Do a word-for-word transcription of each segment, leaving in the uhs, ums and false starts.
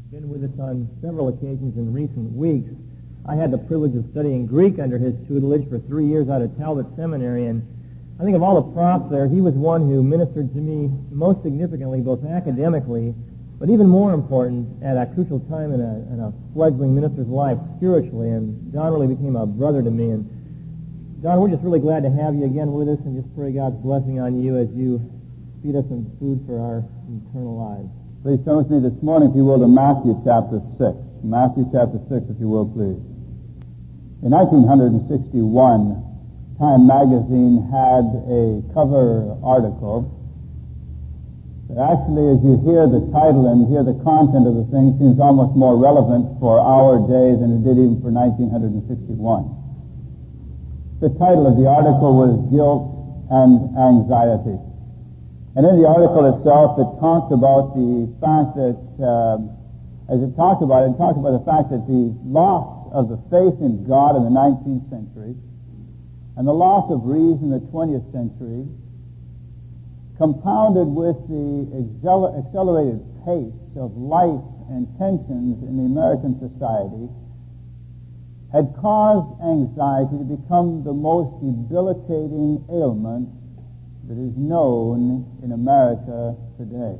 been with us on several occasions in recent weeks. I had the privilege of studying Greek under his tutelage for three years out of Talbot Seminary, and I think of all the profs there, he was one who ministered to me most significantly, both academically, but even more important, at a crucial time in a, in a fledgling minister's life, spiritually, and Don really became a brother to me. And Don, we're just really glad to have you again with us, and just pray God's blessing on you as you feed us some food for our eternal lives. Please turn with me this morning, if you will, to Matthew chapter six. Matthew chapter six, if you will, please. In nineteen sixty-one, Time magazine had a cover article that actually, as you hear the title and hear the content of the thing, seems almost more relevant for our day than it did even for nineteen sixty-one. The title of the article was Guilt and Anxiety. And in the article itself, it talked about the fact that, uh, as it talked about it, it talked about the fact that the loss of the faith in God in the nineteenth century and the loss of reason in the twentieth century, compounded with the accel- accelerated pace of life and tensions in the American society, had caused anxiety to become the most debilitating ailment that is known in America today.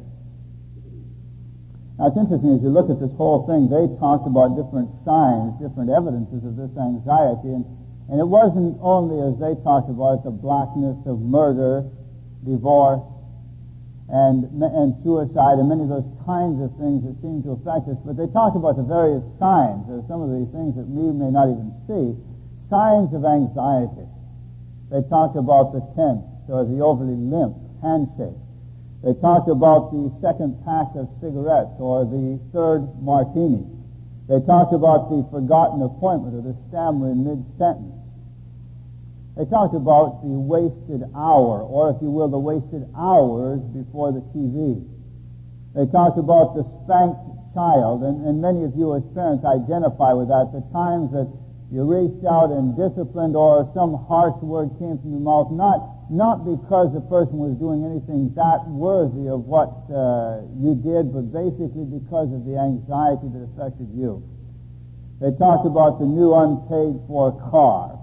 Now, it's interesting, as you look at this whole thing, they talked about different signs, different evidences of this anxiety, and, and it wasn't only, as they talked about it, the blackness of murder, divorce, and, and suicide, and many of those kinds of things that seem to affect us, but they talked about the various signs, or some of the things that we may not even see, signs of anxiety. They talked about the tense, or the overly limp handshake. They talked about the second pack of cigarettes or the third martini. They talked about the forgotten appointment or the stammering mid-sentence. They talked about the wasted hour, or if you will, the wasted hours before the T V. They talked about the spanked child, and, and many of you as parents identify with that, the times that you reached out and disciplined or some harsh word came from your mouth, not not because the person was doing anything that worthy of what uh, you did, but basically because of the anxiety that affected you. They talked about the new unpaid-for car.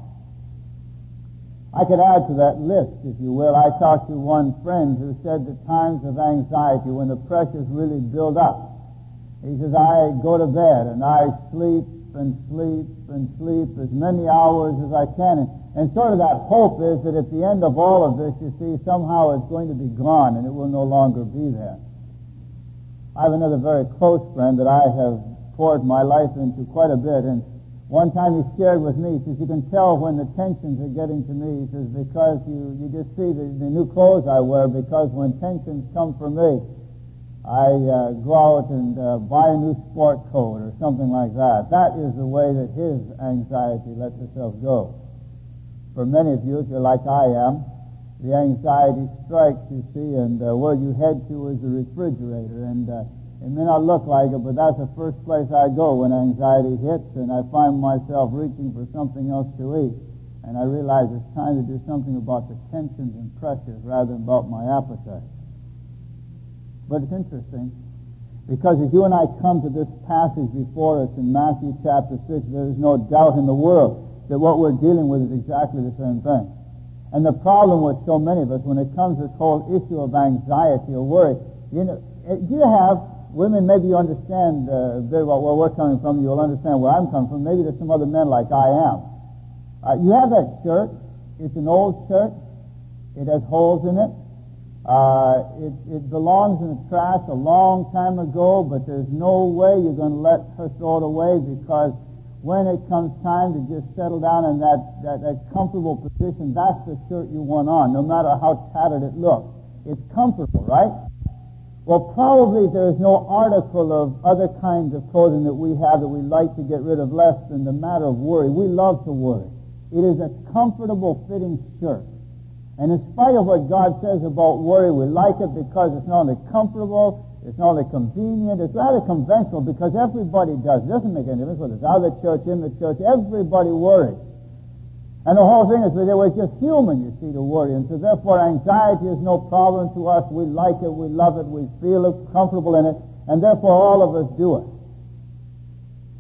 I could add to that list, if you will. I talked to one friend who said that times of anxiety, when the pressures really build up, he says, I go to bed and I sleep and sleep and sleep as many hours as I can. And, and sort of that hope is that at the end of all of this, you see, somehow it's going to be gone and it will no longer be there. I have another very close friend that I have poured my life into quite a bit, and one time he shared with me, he says, you can tell when the tensions are getting to me, he says, because you, you just see the, the new clothes I wear, because when tensions come for me, I uh, go out and uh, buy a new sport coat or something like that. That is the way that his anxiety lets itself go. For many of you, if you're like I am, the anxiety strikes, you see, and uh, where you head to is the refrigerator. And uh, it may not look like it, but that's the first place I go when anxiety hits, and I find myself reaching for something else to eat. And I realize it's time to do something about the tensions and pressures rather than about my appetite. But it's interesting, because as you and I come to this passage before us in Matthew chapter six, there is no doubt in the world that what we're dealing with is exactly the same thing. And the problem with so many of us, when it comes to this whole issue of anxiety or worry, you know, do you have, women, maybe you understand uh, a bit about where we're coming from, you'll understand where I'm coming from, maybe there's some other men like I am. Uh, you have that shirt, it's an old shirt, it has holes in it, Uh, it, it belongs in the trash a long time ago, but there's no way you're going to let her throw it away, because when it comes time to just settle down in that, that, that comfortable position, that's the shirt you want on, no matter how tattered it looks. It's comfortable, right? Well, probably there's no article of other kinds of clothing that we have that we like to get rid of less than the matter of worry. We love to worry. It is a comfortable fitting shirt. And in spite of what God says about worry, we like it because it's not only comfortable, it's not only convenient, it's rather conventional, because everybody does. It doesn't make any difference whether it's out of the church, in the church, everybody worries. And the whole thing is that we're just human, you see, to worry. And so therefore anxiety is no problem to us. We like it, we love it, we feel it, comfortable in it, and therefore all of us do it.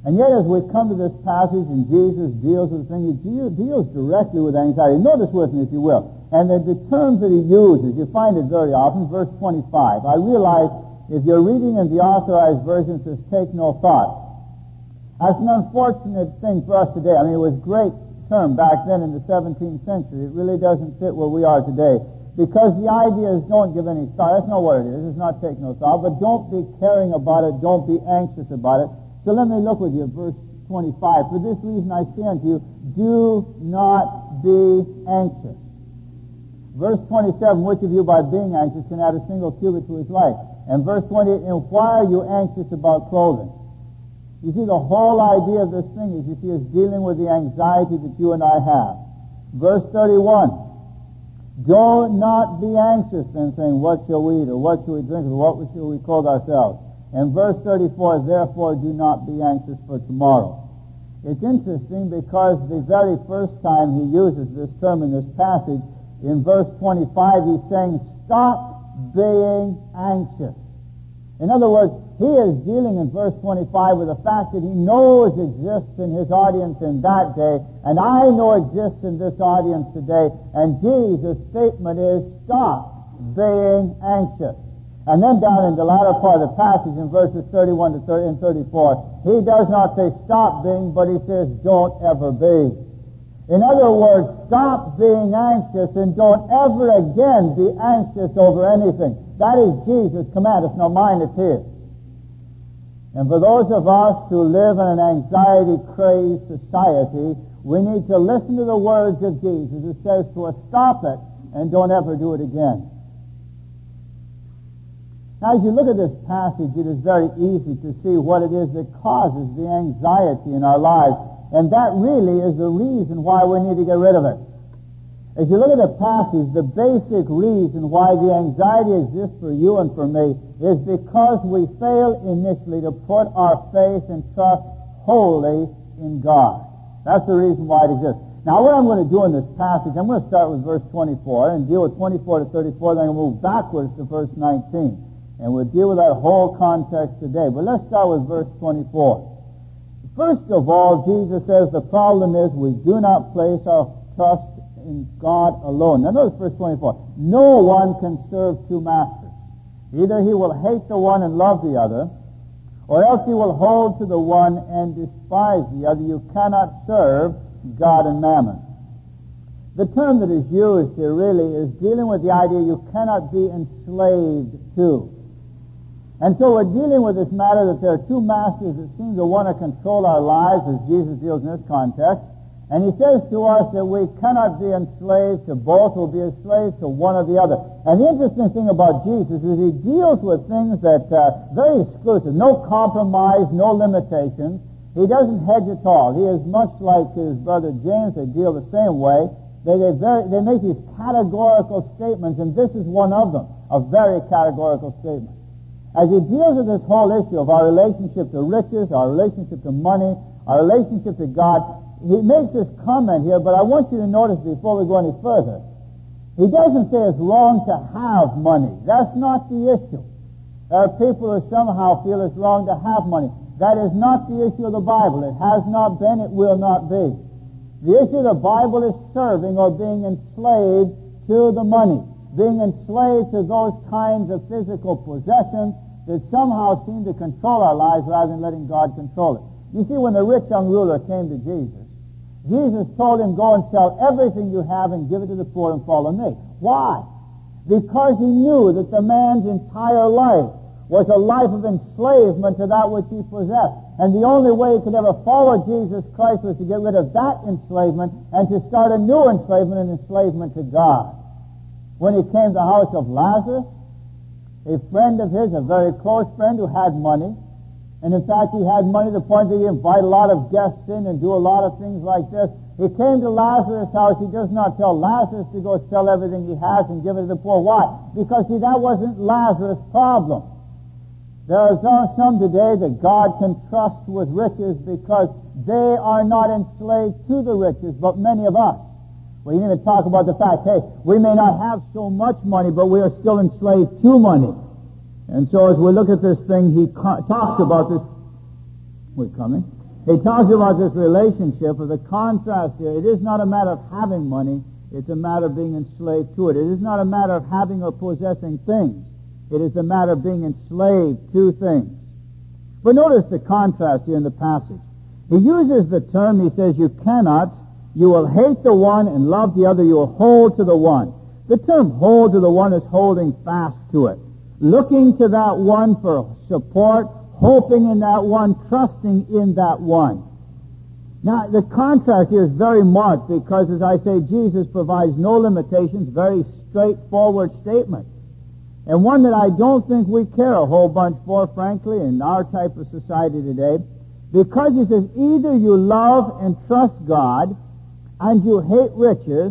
And yet as we come to this passage and Jesus deals with the thing, he deals directly with anxiety. Notice with me, if you will. And the, the terms that he uses, you find it very often. Verse twenty-five. I realize if you're reading in the Authorized Version, it says, take no thought. That's an unfortunate thing for us today. I mean, it was a great term back then in the seventeenth century. It really doesn't fit where we are today. Because the idea is don't give any thought. That's not what it is. It's not take no thought. But don't be caring about it. Don't be anxious about it. So let me look with you at verse twenty-five. For this reason I say unto you, do not be anxious. Verse twenty-seven, which of you by being anxious can add a single cubit to his life? And verse twenty-eight, and why are you anxious about clothing? You see, the whole idea of this thing is, you see, is dealing with the anxiety that you and I have. Verse thirty-one, do not be anxious then, saying, what shall we eat, or what shall we drink, or what shall we clothe ourselves? And verse thirty-four, therefore do not be anxious for tomorrow. It's interesting because the very first time he uses this term in this passage, in verse twenty-five, he's saying, stop being anxious. In other words, he is dealing in verse twenty-five with the fact that he knows exists in his audience in that day, and I know exists in this audience today, and Jesus' statement is, stop being anxious. And then down in the latter part of the passage, in verses thirty-one to thirty and thirty-four, he does not say stop being, but he says don't ever be. In other words, stop being anxious and don't ever again be anxious over anything. That is Jesus' command. It's not mine, it's his. And for those of us who live in an anxiety-crazed society, we need to listen to the words of Jesus. It says to us, stop it and don't ever do it again. Now, as you look at this passage, it is very easy to see what it is that causes the anxiety in our lives. And that really is the reason why we need to get rid of it. As you look at the passage, the basic reason why the anxiety exists for you and for me is because we fail initially to put our faith and trust wholly in God. That's the reason why it exists. Now, what I'm going to do in this passage, I'm going to start with verse twenty-four and deal with twenty-four to thirty-four, then I'm going to move backwards to verse nineteen. And we'll deal with that whole context today. But let's start with verse twenty-four. First of all, Jesus says the problem is we do not place our trust in God alone. Now notice verse twenty-four. No one can serve two masters. Either he will hate the one and love the other, or else he will hold to the one and despise the other. You cannot serve God and mammon. The term that is used here really is dealing with the idea you cannot be enslaved to. And so we're dealing with this matter that there are two masters that seem to want to control our lives, as Jesus deals in this context. And he says to us that we cannot be enslaved to both, we'll be enslaved to one or the other. And the interesting thing about Jesus is he deals with things that are uh, very exclusive, no compromise, no limitations. He doesn't hedge at all. He is much like his brother James. They deal the same way. They, they, very, they make these categorical statements, and this is one of them, a very categorical statement. As he deals with this whole issue of our relationship to riches, our relationship to money, our relationship to God, he makes this comment here, but I want you to notice before we go any further, he doesn't say it's wrong to have money. That's not the issue. There are people who somehow feel it's wrong to have money. That is not the issue of the Bible. It has not been, it will not be. The issue of the Bible is serving or being enslaved to the money, being enslaved to those kinds of physical possessions that somehow seem to control our lives rather than letting God control it. You see, when the rich young ruler came to Jesus, Jesus told him, go and sell everything you have and give it to the poor and follow me. Why? Because he knew that the man's entire life was a life of enslavement to that which he possessed. And the only way he could ever follow Jesus Christ was to get rid of that enslavement and to start a new enslavement, an enslavement to God. When he came to the house of Lazarus, a friend of his, a very close friend who had money, and in fact he had money to the point that he invited a lot of guests in and do a lot of things like this. He came to Lazarus' house. He does not tell Lazarus to go sell everything he has and give it to the poor. Why? Because, see, that wasn't Lazarus' problem. There are some today that God can trust with riches because they are not enslaved to the riches, but many of us. We didn't even talk about the fact, hey, we may not have so much money, but we are still enslaved to money. And so as we look at this thing, he co- talks about this. We're coming. He talks about this relationship of the contrast here. It is not a matter of having money. It's a matter of being enslaved to it. It is not a matter of having or possessing things. It is a matter of being enslaved to things. But notice the contrast here in the passage. He uses the term, he says, you cannot, you will hate the one and love the other, you will hold to the one. The term hold to the one is holding fast to it. Looking to that one for support, hoping in that one, trusting in that one. Now, the contrast here is very marked because, as I say, Jesus provides no limitations, very straightforward statement. And one that I don't think we care a whole bunch for, frankly, in our type of society today, because he says, either you love and trust God, and you hate riches,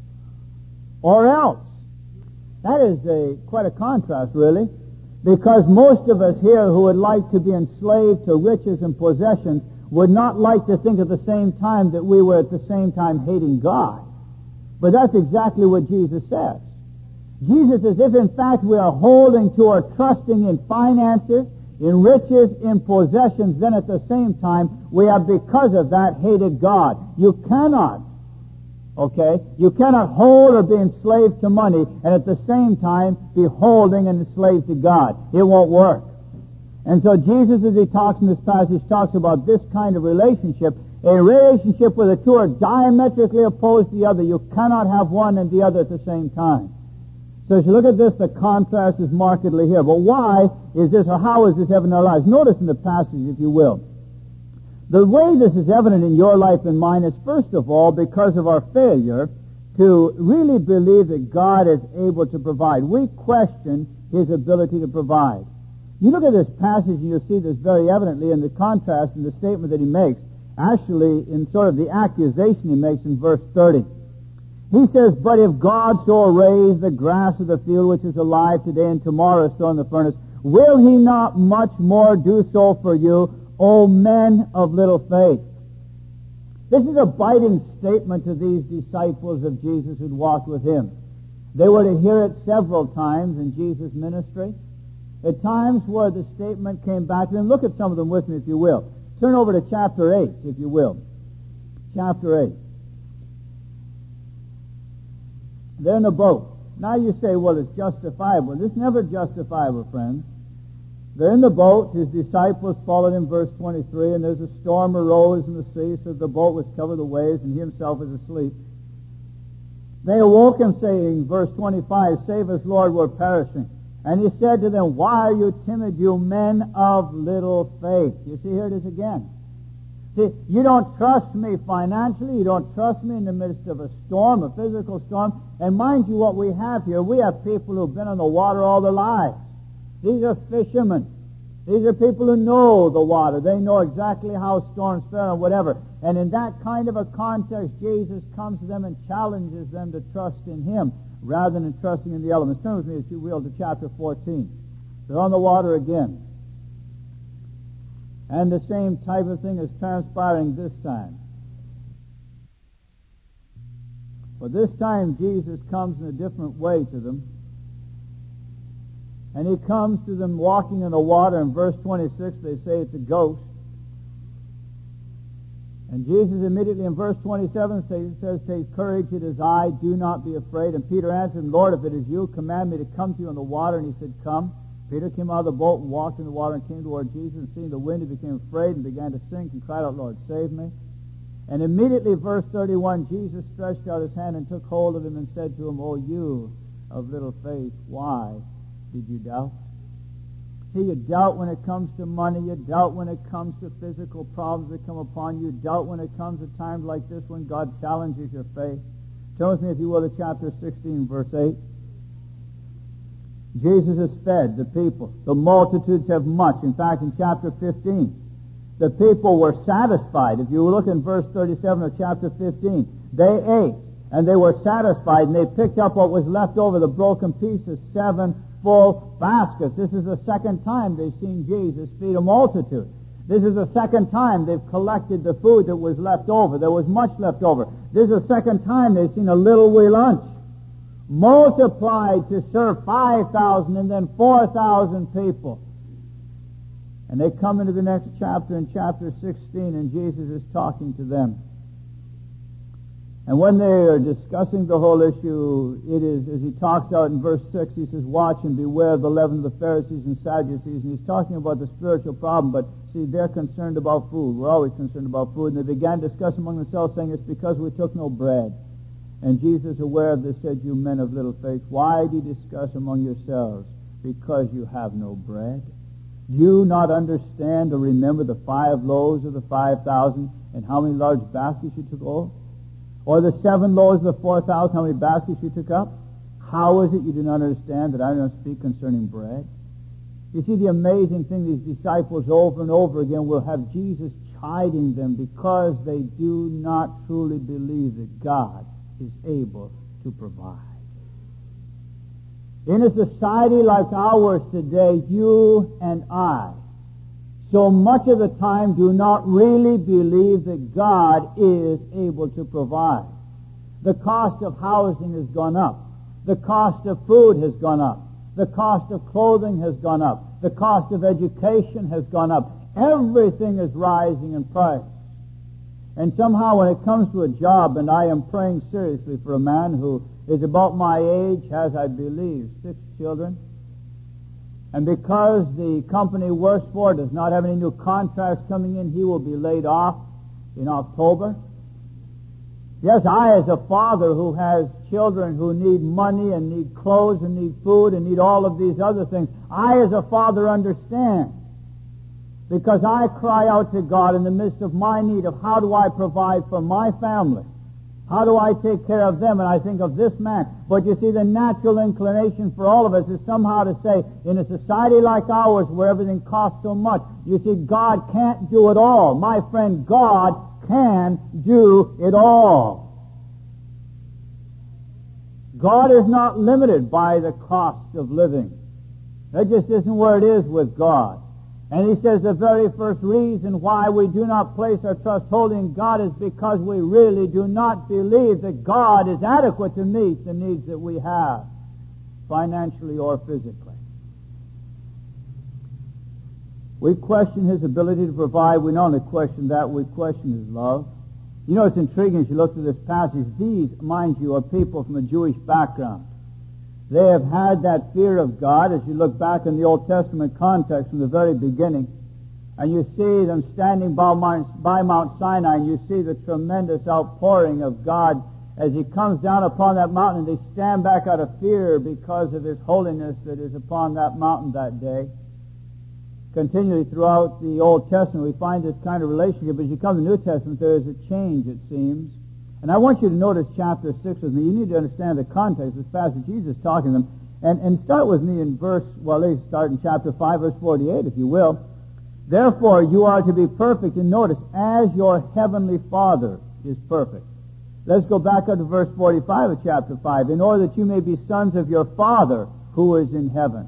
or else. That is a quite a contrast, really, because most of us here who would like to be enslaved to riches and possessions would not like to think at the same time that we were at the same time hating God. But that's exactly what Jesus says. Jesus says, if in fact we are holding to or trusting in finances, in riches, in possessions, then at the same time we have because of that hated God. You cannot, okay, you cannot hold or be enslaved to money and at the same time be holding and enslaved to God. It won't work. And so Jesus, as he talks in this passage, talks about this kind of relationship, a relationship where the two are diametrically opposed to the other. You cannot have one and the other at the same time. So as you look at this, the contrast is markedly here. But why is this, or how is this evident in our lives? Notice in the passage, if you will. The way this is evident in your life and mine is, first of all, because of our failure to really believe that God is able to provide. We question His ability to provide. You look at this passage and you'll see this very evidently in the contrast in the statement that he makes, actually in sort of the accusation he makes in verse thirty. He says, but if God so raise the grass of the field which is alive today and tomorrow is thrown in the furnace, will He not much more do so for you, O men of little faith? This is a biting statement to these disciples of Jesus who'd walked with Him. They were to hear it several times in Jesus' ministry. At times where the statement came back to them, look at some of them with me if you will. Turn over to chapter eight, if you will. Chapter eight. They're in a boat. Now you say, well, it's justifiable. It's never justifiable, friends. They're in the boat. His disciples followed him, verse twenty-three, and there's a storm arose in the sea, so the boat was covered with waves, and he himself was asleep. They awoke him, saying, verse twenty-five, save us, Lord, we're perishing. And he said to them, why are you timid, you men of little faith? You see, here it is again. See, you don't trust me financially. You don't trust me in the midst of a storm, a physical storm. And mind you, what we have here, we have people who've been on the water all their lives. These are fishermen. These are people who know the water. They know exactly how storms fare and whatever. And in that kind of a context, Jesus comes to them and challenges them to trust in Him rather than trusting in the elements. Turn with me, if you will, to chapter fourteen. They're on the water again. And the same type of thing is transpiring this time. But this time Jesus comes in a different way to them. And He comes to them walking in the water. In verse twenty-six, they say it's a ghost. And Jesus immediately in verse twenty-seven says, take courage, it is I, do not be afraid. And Peter answered him, Lord, if it is you, command me to come to you on the water. And he said, come. Peter came out of the boat and walked in the water and came toward Jesus. And seeing the wind, he became afraid and began to sink and cried out, Lord, save me. And immediately, verse thirty-one, Jesus stretched out His hand and took hold of him and said to him, O you of little faith, why did you doubt? See, you doubt when it comes to money. You doubt when it comes to physical problems that come upon you. You doubt when it comes to times like this when God challenges your faith. Turn with me, if you will, to chapter sixteen, verse eight. Jesus has fed the people. The multitudes have much. In fact, in chapter fifteen, the people were satisfied. If you look in verse thirty-seven of chapter fifteen, they ate and they were satisfied, and they picked up what was left over, the broken pieces, seven full baskets. This is the second time they've seen Jesus feed a multitude. This is the second time they've collected the food that was left over. There was much left over. This is the second time they've seen a little wee lunch multiplied to serve five thousand and then four thousand people. And they come into the next chapter, in chapter sixteen, and Jesus is talking to them. And when they are discussing the whole issue, it is, as he talks out in verse six, he says, watch and beware of the leaven of the Pharisees and Sadducees. And he's talking about the spiritual problem, but see, they're concerned about food. We're always concerned about food. And they began to discuss among themselves, saying, it's because we took no bread. And Jesus, aware of this, said, you men of little faith, why do you discuss among yourselves? Because you have no bread. Do you not understand or remember the five loaves of the five thousand and how many large baskets you took over? Or the seven loaves of the four thousand, how many baskets you took up? How is it you do not understand that I do not speak concerning bread? You see, the amazing thing, these disciples over and over again will have Jesus chiding them because they do not truly believe that God is able to provide. In a society like ours today, you and I, so much of the time do not really believe that God is able to provide. The cost of housing has gone up. The cost of food has gone up. The cost of clothing has gone up. The cost of education has gone up. Everything is rising in price. And somehow when it comes to a job, and I am praying seriously for a man who is about my age, has, I believe, six children, and because the company works for does not have any new contracts coming in, he will be laid off in October. Yes, I as a father who has children who need money and need clothes and need food and need all of these other things, I as a father understand. Because I cry out to God in the midst of my need of how do I provide for my family? How do I take care of them? And I think of this man. But you see, the natural inclination for all of us is somehow to say, in a society like ours where everything costs so much, you see, God can't do it all. My friend, God can do it all. God is not limited by the cost of living. That just isn't where it is with God. And he says the very first reason why we do not place our trust wholly in God is because we really do not believe that God is adequate to meet the needs that we have, financially or physically. We question his ability to provide. We not only question that, we question his love. You know, it's intriguing as you look through this passage. These, mind you, are people from a Jewish background. They have had that fear of God as you look back in the Old Testament context from the very beginning. And you see them standing by Mount, by Mount Sinai, and you see the tremendous outpouring of God as he comes down upon that mountain. And they stand back out of fear because of his holiness that is upon that mountain that day. Continually throughout the Old Testament we find this kind of relationship. As you come to the New Testament, there is a change, it seems. And I want you to notice chapter six with me. You need to understand the context of this passage. Jesus is talking to them. And, and start with me in verse, well, let's start in chapter five, verse forty-eight, if you will. Therefore, you are to be perfect. And notice, as your heavenly Father is perfect. Let's go back up to verse forty-five of chapter five. In order that you may be sons of your Father who is in heaven.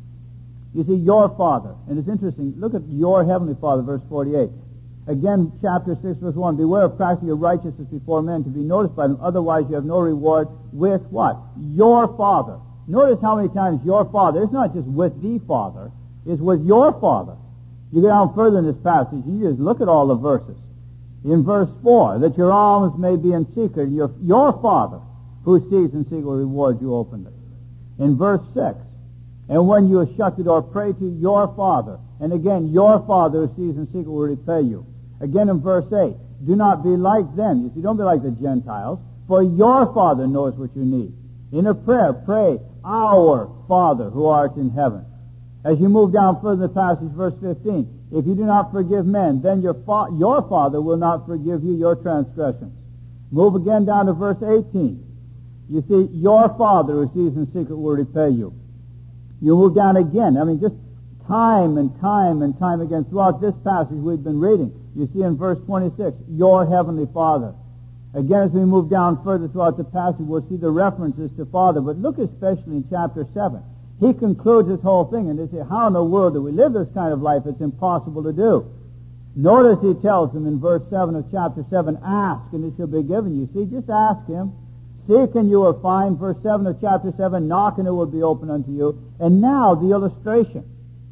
You see, your Father. And it's interesting. Look at your heavenly Father, verse forty-eight. Again, chapter six, verse one, beware of practicing your righteousness before men to be noticed by them, otherwise you have no reward with what? Your Father. Notice how many times your Father, it's not just with the Father, it's with your Father. You go down further in this passage, you just look at all the verses. In verse four, that your alms may be in secret, and your, your Father, who sees in secret, will reward you openly. In verse six, and when you have shut the door, pray to your Father, and again, your Father who sees in secret will repay you. Again in verse eight, do not be like them. You see, don't be like the Gentiles, for your Father knows what you need. In a prayer, pray, our Father who art in heaven. As you move down further in the passage, verse fifteen, if you do not forgive men, then your, fa- your Father will not forgive you your transgressions. Move again down to verse eighteen. You see, your Father who sees in secret will repay you. You move down again. I mean, just time and time and time again throughout this passage we've been reading. You see in verse twenty-six, your heavenly Father. Again, as we move down further throughout the passage, we'll see the references to Father. But look especially in chapter seven. He concludes this whole thing, and they say, how in the world do we live this kind of life? It's impossible to do. Notice he tells them in verse seven of chapter seven, ask, and it shall be given you. See, just ask him. Seek, and you will find. Verse seven of chapter seven, knock, and it will be opened unto you. And now the illustration.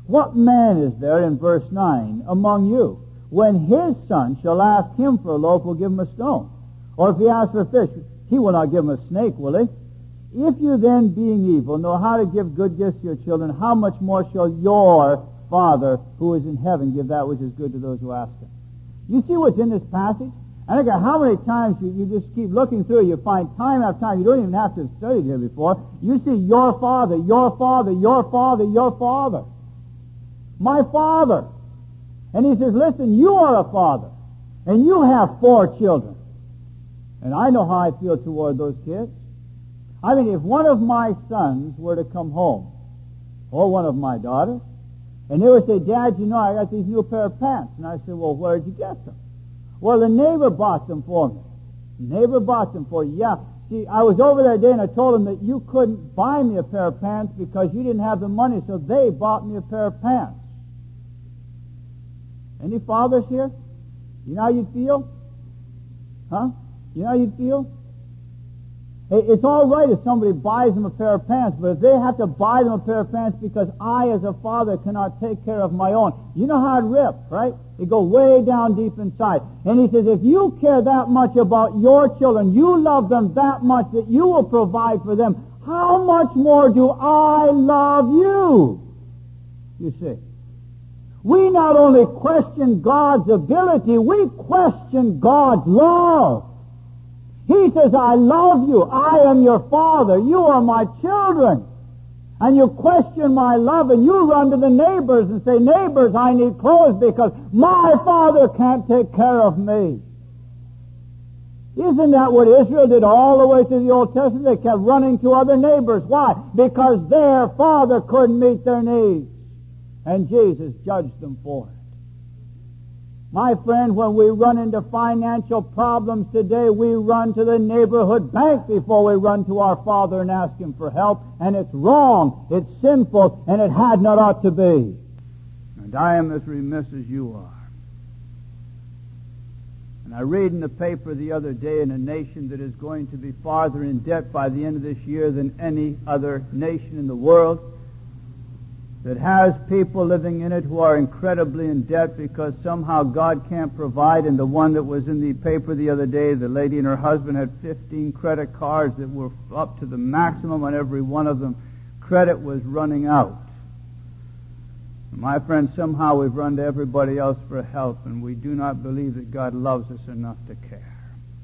What man is there, in verse nine, among you, when his son shall ask him for a loaf, will give him a stone? Or if he asks for a fish, he will not give him a snake, will he? If you then, being evil, know how to give good gifts to your children, how much more shall your Father who is in heaven give that which is good to those who ask him? You see what's in this passage? I don't care how many times you, you just keep looking through, you find time after time, you don't even have to have studied here before, you see your Father, your Father, your Father, your Father. My Father. And he says, listen, you are a father, and you have four children. And I know how I feel toward those kids. I mean, if one of my sons were to come home, or one of my daughters, and they would say, Dad, you know, I got these new pair of pants. And I said, well, where did you get them? Well, the neighbor bought them for me. The neighbor bought them for you. Yeah. See, I was over there today and I told him that you couldn't buy me a pair of pants because you didn't have the money, so they bought me a pair of pants. Any fathers here? You know how you'd feel? Huh? You know how you'd feel? It's all right if somebody buys them a pair of pants, but if they have to buy them a pair of pants because I, as a father, cannot take care of my own, you know how it rips, right? It goes way down deep inside. And he says, if you care that much about your children, you love them that much that you will provide for them, how much more do I love you? You see. We not only question God's ability, we question God's love. He says, I love you. I am your father. You are my children. And you question my love, and you run to the neighbors and say, neighbors, I need clothes because my father can't take care of me. Isn't that what Israel did all the way through the Old Testament? They kept running to other neighbors. Why? Because their father couldn't meet their needs. And Jesus judged them for it. My friend, when we run into financial problems today, we run to the neighborhood bank before we run to our Father and ask Him for help. And it's wrong, it's sinful, and it had not ought to be. And I am as remiss as you are. And I read in the paper the other day in a nation that is going to be farther in debt by the end of this year than any other nation in the world, that has people living in it who are incredibly in debt because somehow God can't provide. And the one that was in the paper the other day, the lady and her husband had fifteen credit cards that were up to the maximum on every one of them. Credit was running out. My friend, somehow we've run to everybody else for help, and we do not believe that God loves us enough to care.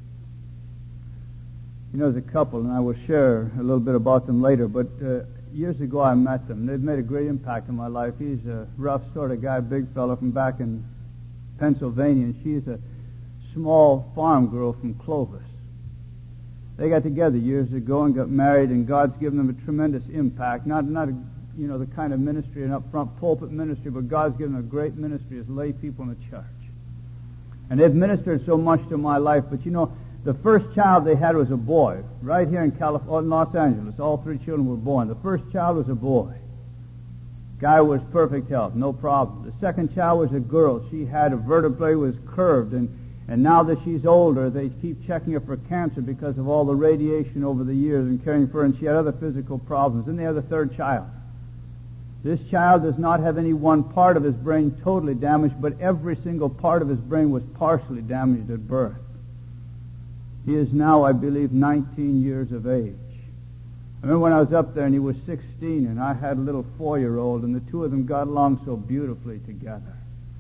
You know, there's a couple, and I will share a little bit about them later, but uh, years ago I met them. They've made a great impact in my life. He's a rough sort of guy, big fellow from back in Pennsylvania, and she's a small farm girl from Clovis. They got together years ago and got married, and God's given them a tremendous impact. Not, not a, you know, the kind of ministry, an up-front pulpit ministry, but God's given them a great ministry as lay people in the church. And they've ministered so much to my life, but you know, the first child they had was a boy, right here in California, in Los Angeles. All three children were born. The first child was a boy. Guy was perfect health, no problem. The second child was a girl. She had a vertebrae was curved, and, and now that she's older, they keep checking her for cancer because of all the radiation over the years and caring for her, and she had other physical problems. Then they had the third child. This child does not have any one part of his brain totally damaged, but every single part of his brain was partially damaged at birth. He is now, I believe, nineteen years of age. I remember when I was up there and he was sixteen, and I had a little four-year-old, and the two of them got along so beautifully together.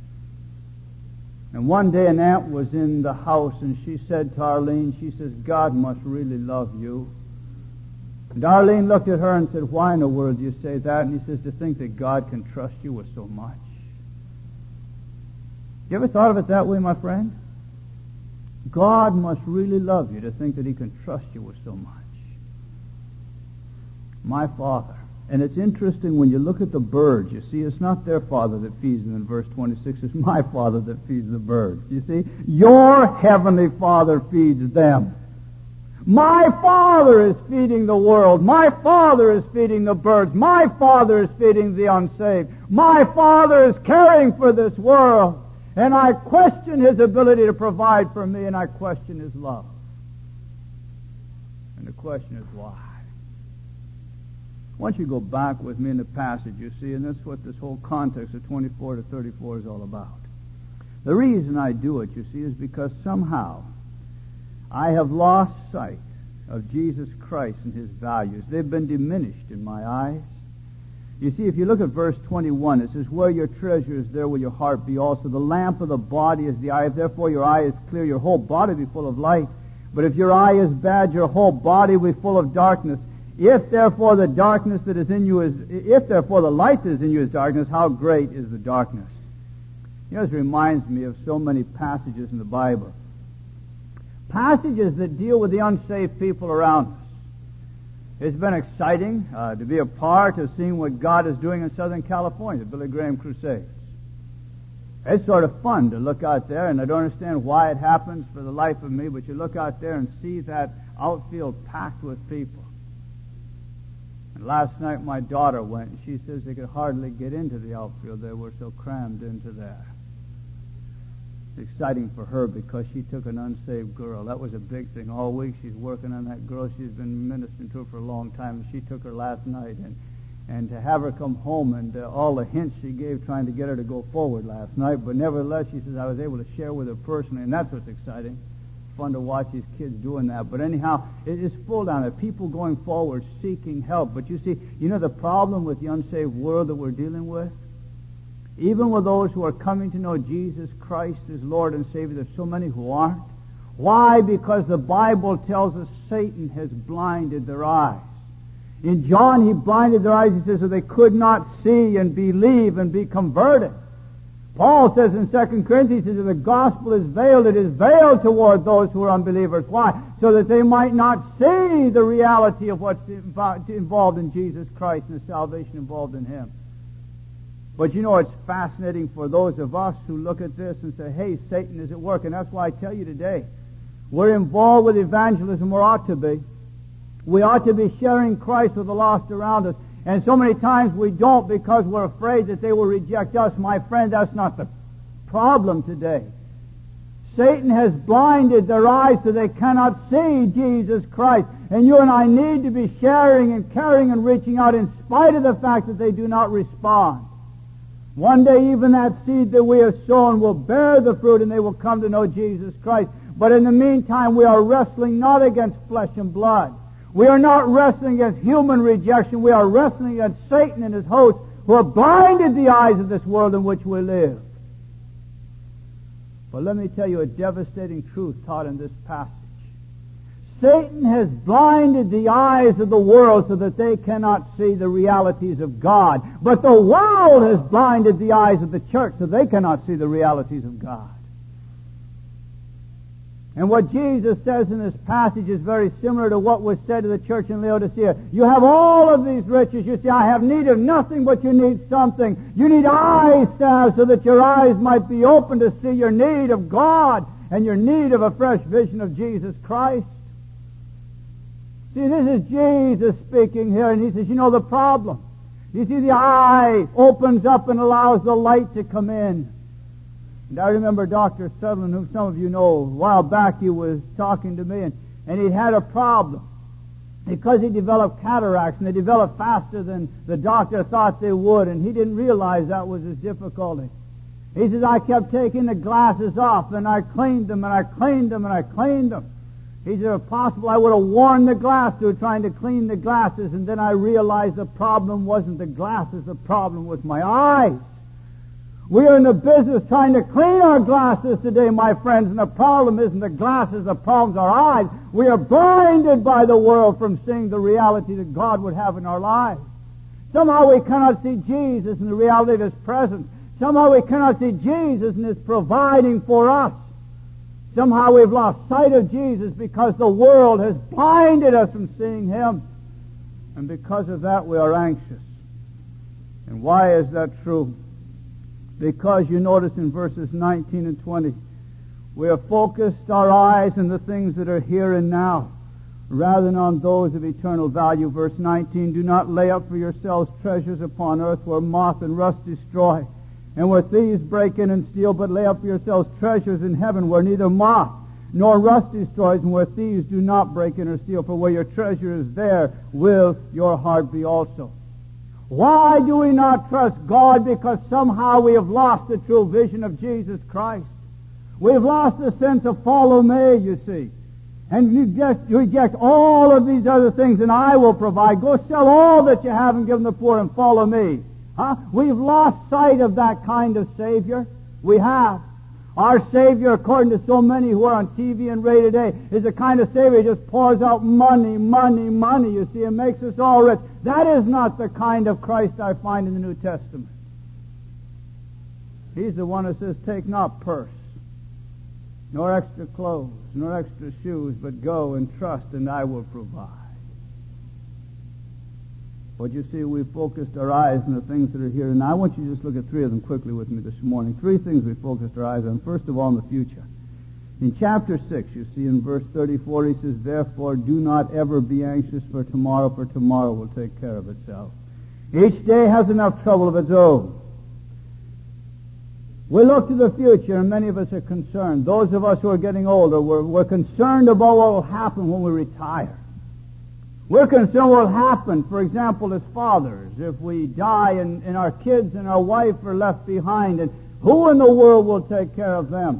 And one day an aunt was in the house, and she said to Arlene, she says, God must really love you. And Arlene looked at her and said, why in the world do you say that? And he says, to think that God can trust you with so much. You ever thought of it that way, my friend? God must really love you to think that He can trust you with so much. My Father. And it's interesting when you look at the birds, you see, it's not their Father that feeds them in verse twenty-six, it's my Father that feeds the birds. You see, your Heavenly Father feeds them. My Father is feeding the world. My Father is feeding the birds. My Father is feeding the unsaved. My Father is caring for this world. And I question His ability to provide for me, and I question His love. And the question is why? I want you to go back with me in the passage, you see, and that's what this whole context of twenty-four to thirty-four is all about. The reason I do it, you see, is because somehow I have lost sight of Jesus Christ and his values. They've been diminished in my eyes. You see, if you look at verse twenty-one, it says, where your treasure is, there will your heart be also. The lamp of the body is the eye. If therefore your eye is clear, your whole body will be full of light. But if your eye is bad, your whole body will be full of darkness. If therefore the darkness that is in you is, if therefore the light that is in you is darkness, how great is the darkness? You know, this reminds me of so many passages in the Bible. Passages that deal with the unsaved people around us. It's been exciting uh, to be a part of seeing what God is doing in Southern California, the Billy Graham Crusades. It's sort of fun to look out there, and I don't understand why it happens for the life of me, but you look out there and see that outfield packed with people. And last night my daughter went, and she says they could hardly get into the outfield. They were so crammed into there. It's exciting for her because she took an unsaved girl. That was a big thing. All week she's working on that girl. She's been ministering to her for a long time. She took her last night, and and to have her come home and uh, all the hints she gave trying to get her to go forward last night. But nevertheless, she says, I was able to share with her personally, and that's what's exciting. Fun to watch these kids doing that. But anyhow, it is full down there. People going forward, seeking help. But you see, you know the problem with the unsaved world that we're dealing with? Even with those who are coming to know Jesus Christ as Lord and Savior, there's so many who aren't. Why? Because the Bible tells us Satan has blinded their eyes. In John, he blinded their eyes, he says, so they could not see and believe and be converted. Paul says in Second Corinthians, he says, the gospel is veiled. It is veiled toward those who are unbelievers. Why? So that they might not see the reality of what's involved in Jesus Christ and the salvation involved in him. But you know, it's fascinating for those of us who look at this and say, hey, Satan is at work. And that's why I tell you today, we're involved with evangelism, or ought to be. We ought to be sharing Christ with the lost around us. And so many times we don't because we're afraid that they will reject us. My friend, that's not the problem today. Satan has blinded their eyes so they cannot see Jesus Christ. And you and I need to be sharing and caring and reaching out in spite of the fact that they do not respond. One day even that seed that we have sown will bear the fruit and they will come to know Jesus Christ. But in the meantime, we are wrestling not against flesh and blood. We are not wrestling against human rejection. We are wrestling against Satan and his hosts who have blinded the eyes of this world in which we live. But let me tell you a devastating truth taught in this passage. Satan has blinded the eyes of the world so that they cannot see the realities of God. But the world has blinded the eyes of the church so they cannot see the realities of God. And what Jesus says in this passage is very similar to what was said to the church in Laodicea. You have all of these riches. You say, I have need of nothing, but you need something. You need eyes, salve, so that your eyes might be open to see your need of God and your need of a fresh vision of Jesus Christ. See, this is Jesus speaking here, and he says, you know the problem. You see, the eye opens up and allows the light to come in. And I remember Doctor Sutherland, whom some of you know, a while back he was talking to me, and, and he had a problem. Because he developed cataracts, and they developed faster than the doctor thought they would, and he didn't realize that was his difficulty. He says, I kept taking the glasses off, and I cleaned them, and I cleaned them, and I cleaned them. He said, if possible, I would have worn the glass through trying to clean the glasses, and then I realized the problem wasn't the glasses, the problem was my eyes. We are in the business trying to clean our glasses today, my friends, and the problem isn't the glasses, the problem's our eyes. We are blinded by the world from seeing the reality that God would have in our lives. Somehow we cannot see Jesus in the reality of His presence. Somehow we cannot see Jesus in His providing for us. Somehow we've lost sight of Jesus because the world has blinded us from seeing Him. And because of that we are anxious. And why is that true? Because you notice in verses nineteen and twenty, we have focused our eyes on the things that are here and now, rather than on those of eternal value. Verse nineteen, do not lay up for yourselves treasures upon earth where moth and rust destroy, and where thieves break in and steal, but lay up for yourselves treasures in heaven where neither moth nor rust destroys, and where thieves do not break in or steal. For where your treasure is, there will your heart be also. Why do we not trust God? Because somehow we have lost the true vision of Jesus Christ. We've lost the sense of follow me, you see. And you just reject all of these other things, and I will provide. Go sell all that you have and give them the poor and follow me. Huh? We've lost sight of that kind of Savior. We have. Our Savior, according to so many who are on T V and radio today, is the kind of Savior who just pours out money, money, money, you see, and makes us all rich. That is not the kind of Christ I find in the New Testament. He's the one who says, take not purse, nor extra clothes, nor extra shoes, but go and trust, and I will provide. But you see, we've focused our eyes on the things that are here, and I want you to just look at three of them quickly with me this morning. Three things we focused our eyes on. First of all, in the future. In chapter six, you see in verse thirty-four, he says, therefore do not ever be anxious for tomorrow, for tomorrow will take care of itself. Each day has enough trouble of its own. We look to the future, and many of us are concerned. Those of us who are getting older, we're, we're concerned about what will happen when we retire. We're concerned what will happen, for example, as fathers, if we die and, and our kids and our wife are left behind, and who in the world will take care of them?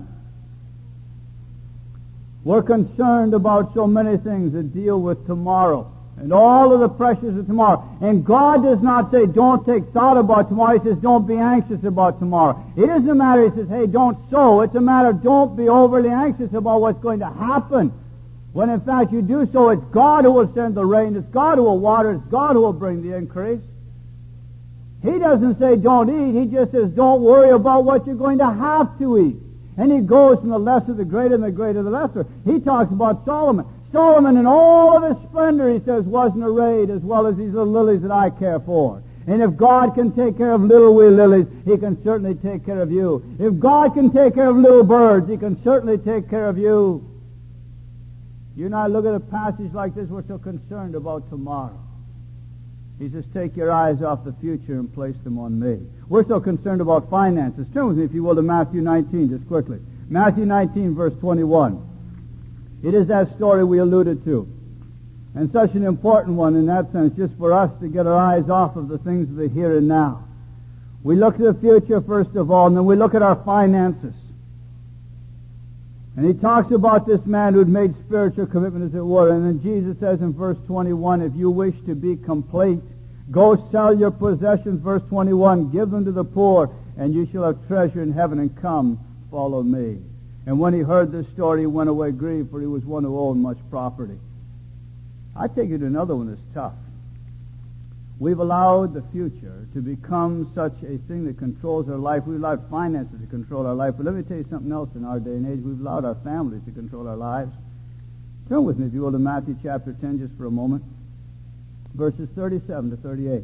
We're concerned about so many things that deal with tomorrow and all of the pressures of tomorrow. And God does not say, don't take thought about tomorrow. He says, don't be anxious about tomorrow. It isn't a matter, he says, hey, don't sow. It's a matter of don't be overly anxious about what's going to happen. When in fact you do so, it's God who will send the rain, it's God who will water, it's God who will bring the increase. He doesn't say don't eat, he just says don't worry about what you're going to have to eat. And he goes from the lesser to the greater and the greater to the lesser. He talks about Solomon. Solomon in all of his splendor, he says, wasn't arrayed as well as these little lilies that I care for. And if God can take care of little wee lilies, he can certainly take care of you. If God can take care of little birds, he can certainly take care of you. You and I look at a passage like this, we're so concerned about tomorrow. He says, take your eyes off the future and place them on me. We're so concerned about finances. Turn with me, if you will, to Matthew nineteen, just quickly. Matthew nineteen, verse twenty-one. It is that story we alluded to. And such an important one in that sense, just for us to get our eyes off of the things of the here and now. We look to the future, first of all, and then we look at our finances. And he talks about this man who had made spiritual commitment, as it were. And then Jesus says in verse twenty-one, if you wish to be complete, go sell your possessions, verse twenty-one, give them to the poor, and you shall have treasure in heaven, and come, follow me. And when he heard this story, he went away grieved, for he was one who owned much property. I take you to another one that's tough. We've allowed the future to become such a thing that controls our life. We've allowed finances to control our life. But let me tell you something else in our day and age. We've allowed our families to control our lives. Turn with me, if you will, to Matthew chapter ten just for a moment. Verses thirty-seven to thirty-eight.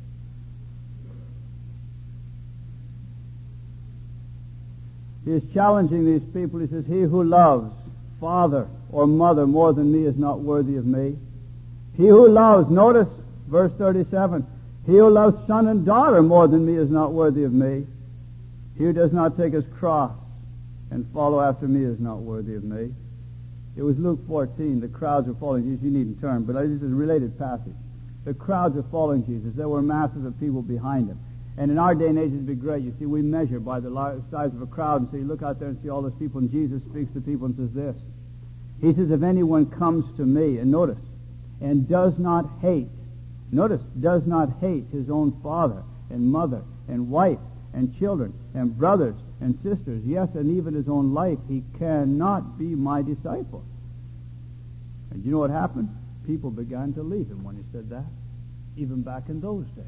He is challenging these people. He says, he who loves father or mother more than me is not worthy of me. He who loves, notice, verse thirty-seven, he who loves son and daughter more than me is not worthy of me. He who does not take his cross and follow after me is not worthy of me. It was Luke fourteen. The crowds were following Jesus. You needn't turn, but this is a related passage. The crowds were following Jesus. There were masses of people behind him. And in our day and age, it'd be great. You see, we measure by the size of a crowd, and so you look out there and see all those people, and Jesus speaks to people and says this. He says, if anyone comes to me, and notice, and does not hate, notice, does not hate his own father and mother and wife and children and brothers and sisters, yes, and even his own life, he cannot be my disciple. And you know what happened? People began to leave him when he said that, even back in those days.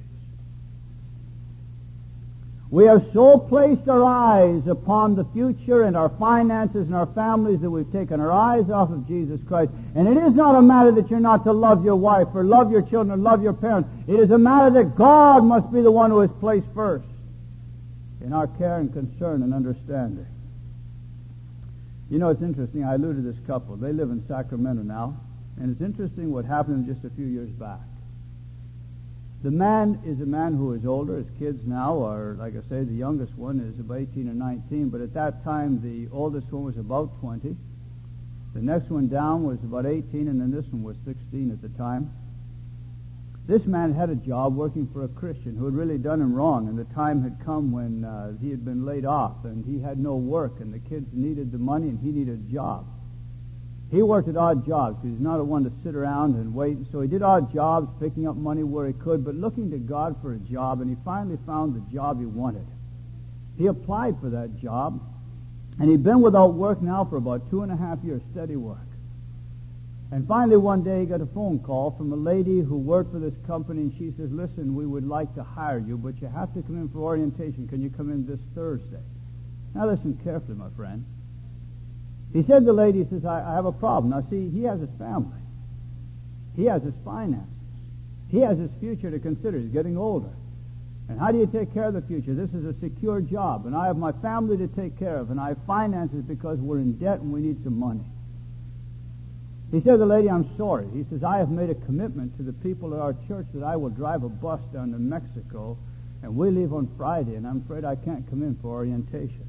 We have so placed our eyes upon the future and our finances and our families that we've taken our eyes off of Jesus Christ. And it is not a matter that you're not to love your wife or love your children or love your parents. It is a matter that God must be the one who is placed first in our care and concern and understanding. You know, it's interesting. I alluded to this couple. They live in Sacramento now. And it's interesting what happened just a few years back. The man is a man who is older. His kids now are, like I say, the youngest one is about eighteen or nineteen, but at that time the oldest one was about twenty. The next one down was about eighteen, and then this one was sixteen at the time. This man had a job working for a Christian who had really done him wrong, and the time had come when uh, he had been laid off, and he had no work, and the kids needed the money, and he needed a job. He worked at odd jobs because he's not a one to sit around and wait, and so he did odd jobs, picking up money where he could, but looking to God for a job, and he finally found the job he wanted. He applied for that job, and he'd been without work now for about two and a half years, steady work. And finally one day he got a phone call from a lady who worked for this company, and she says, listen, we would like to hire you, but you have to come in for orientation. Can you come in this Thursday? Now listen carefully, my friend. He said to the lady, he says, I, I have a problem. Now see, he has his family. He has his finances. He has his future to consider. He's getting older. And how do you take care of the future? This is a secure job, and I have my family to take care of, and I have finances because we're in debt and we need some money. He said to the lady, I'm sorry. He says, I have made a commitment to the people at our church that I will drive a bus down to Mexico, and we leave on Friday, and I'm afraid I can't come in for orientation.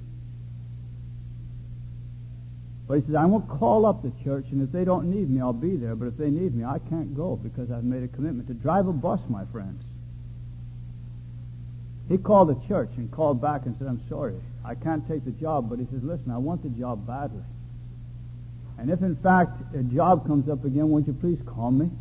But he says, I won't call up the church, and if they don't need me, I'll be there, but if they need me, I can't go because I've made a commitment to drive a bus, my friends. He called the church and called back and said, I'm sorry, I can't take the job, but he says, listen, I want the job badly. And if, in fact, a job comes up again, won't you please call me?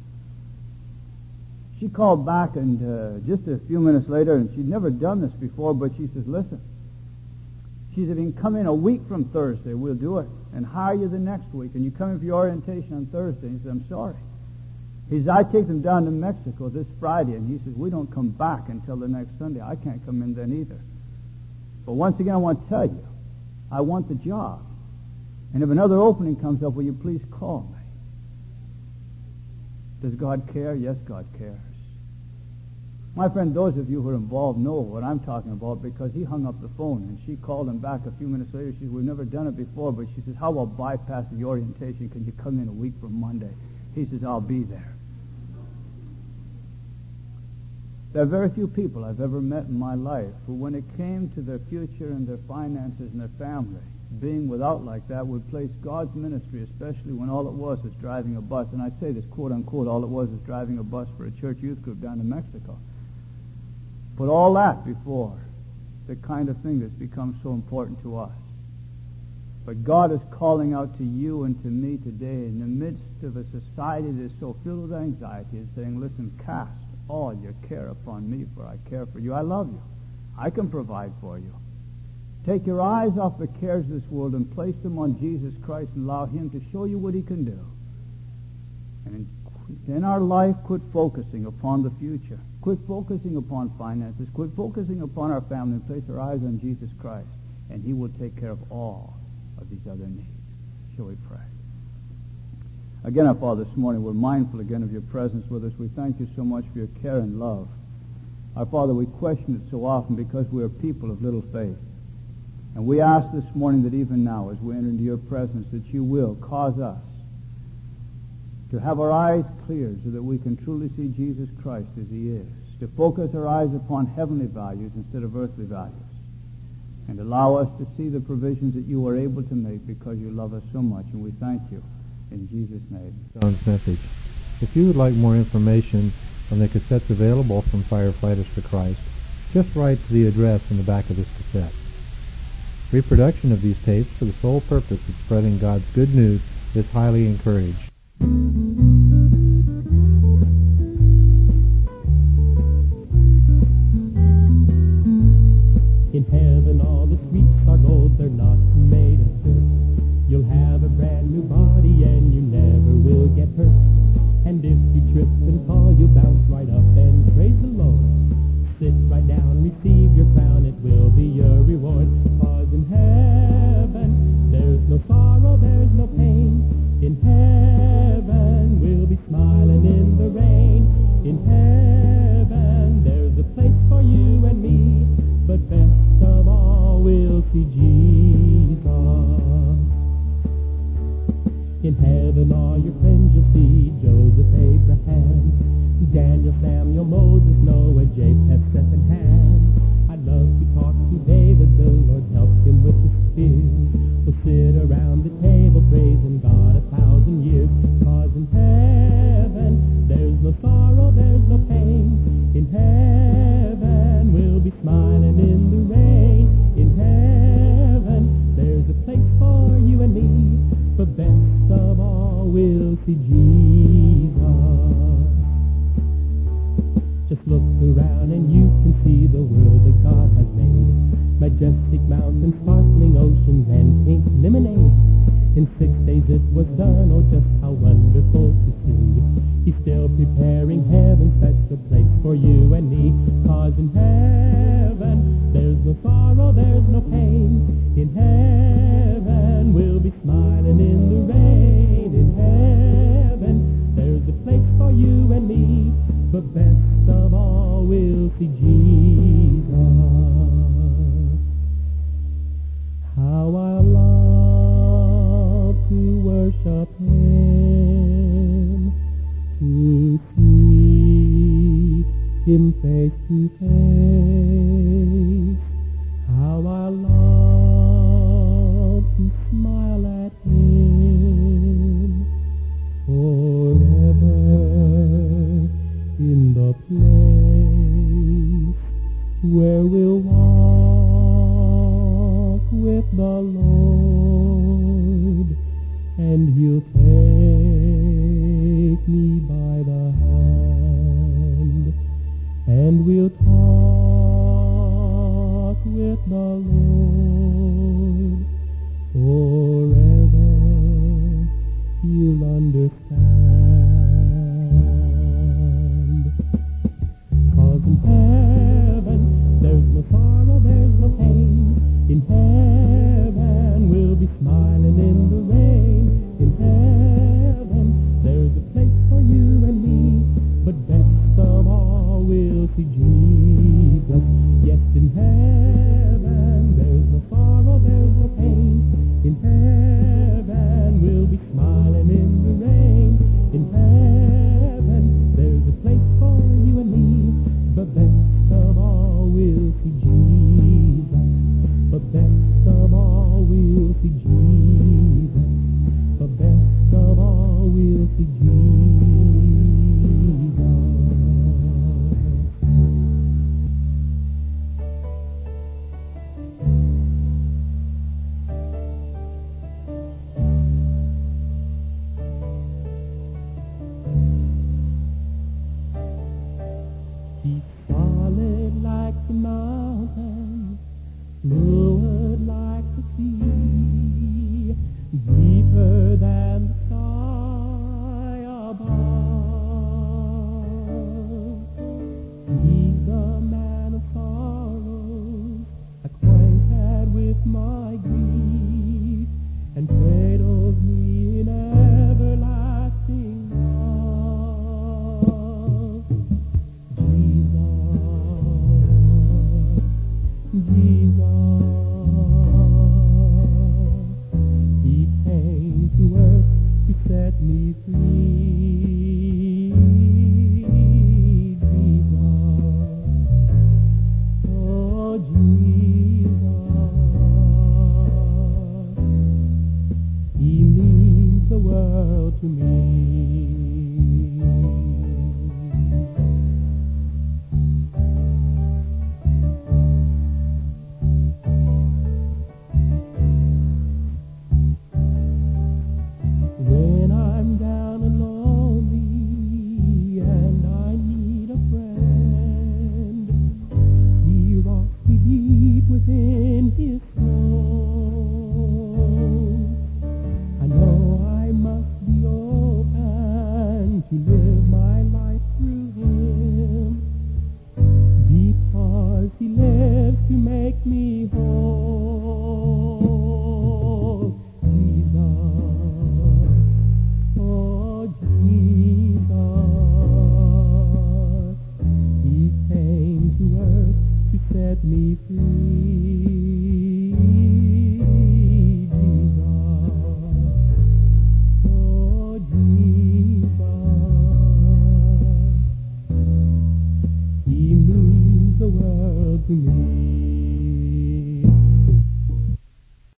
She called back, and uh, just a few minutes later, and she'd never done this before, but she says, listen, she said, if you can come in a week from Thursday, we'll do it, and hire you the next week, and you come in for your orientation on Thursday. And he said, I'm sorry. He says, I take them down to Mexico this Friday, and he says, we don't come back until the next Sunday. I can't come in then either. But once again, I want to tell you, I want the job. And if another opening comes up, will you please call me? Does God care? Yes, God cares. My friend, those of you who are involved know what I'm talking about, because he hung up the phone, and she called him back a few minutes later. She said, we've never done it before, but she says, how about bypass the orientation? Can you come in a week from Monday? He says, I'll be there. There are very few people I've ever met in my life who, when it came to their future and their finances and their family, being without like that, would place God's ministry, especially when all it was was driving a bus. And I say this, quote unquote, all it was was driving a bus for a church youth group down to Mexico. Put all that before the kind of thing that's become so important to us. But God is calling out to you and to me today in the midst of a society that is so filled with anxiety, and saying, listen, cast all your care upon me, for I care for you. I love you. I can provide for you. Take your eyes off the cares of this world and place them on Jesus Christ, and allow him to show you what he can do. And in, in our life, quit focusing upon the future. Quit focusing upon finances. Quit focusing upon our family, and place our eyes on Jesus Christ, and he will take care of all of these other needs. Shall we pray? Again, our Father, this morning we're mindful again of your presence with us. We thank you so much for your care and love. Our Father, we question it so often because we are people of little faith. And we ask this morning that even now, as we enter into your presence, that you will cause us to have our eyes clear so that we can truly see Jesus Christ as he is, to focus our eyes upon heavenly values instead of earthly values, and allow us to see the provisions that you are able to make because you love us so much, and we thank you in Jesus' name. John's message. If you would like more information on the cassettes available from Firefighters for Christ, just write to the address on the back of this cassette. Reproduction of these tapes for the sole purpose of spreading God's good news is highly encouraged. In heaven all the streets are gold, they're not made of dirt. You'll have a brand new body and you never will get hurt. And if you trip and fall, you bounce right up and praise the Lord. Sit right down, receive your crown, it will be your reward. Cause in heaven there's no sorrow, there's no pain. In heaven we'll be smiling in the rain. In heaven there's a place for you and me. But best of all, we'll see Jesus. In heaven all your friends you'll see, Joseph, Abraham, Daniel, Samuel, Moses, Noah, Japheth, Seth, and Ham. I'd love to talk to David, the Lord helped him with his spear. will sit around the table praising God a thousand years. 'Cause in heaven there's no sorrow, there's no pain. In heaven we'll be smiling in the rain. In heaven there's a place for you and me. But best of all we'll see Jesus. Just look around and you can see the world that God has made. Majestic mountains, sparkling oceans, and pink lemonade. In six days it was done, oh just how wonderful to see. He's still preparing heaven's special place for you and me. 'Cause in heaven there's no sorrow, there's no pain. In heaven we'll be smiling in the rain. In heaven there's a place for you and me. But best of all we'll see Jesus. How I love to worship Him, to see Him face to face. How I love to smile at Him forever in the place where we'll walk with the Lord, and He'll take me by the hand, and we'll talk with the Lord forever. You'll understand. 'Cause in heaven there's no sorrow, there's no pain. In heaven we'll be smiling in the rain. In heaven there's a place for you and me. But best of all we'll see Jesus. Yes, in heaven there's no sorrow, there's no pain. In heaven we'll be smiling in the rain. In heaven there's a place for you and me. But best of all we'll see Jesus. But best of all we'll see Jesus. But best of all we'll see Jesus. He's solid like the mountains, fluid like the sea, deeper than the sky above. He's the man of sorrows, acquainted with my grief, and cradles me in everlasting love. Jesus, He came to earth to set me free. Jesus, oh Jesus, He means the world to me. When I'm down and lonely and I need a friend, He rocks me deep within His soul. I know I must be open to live my life through Him, because He lives to make me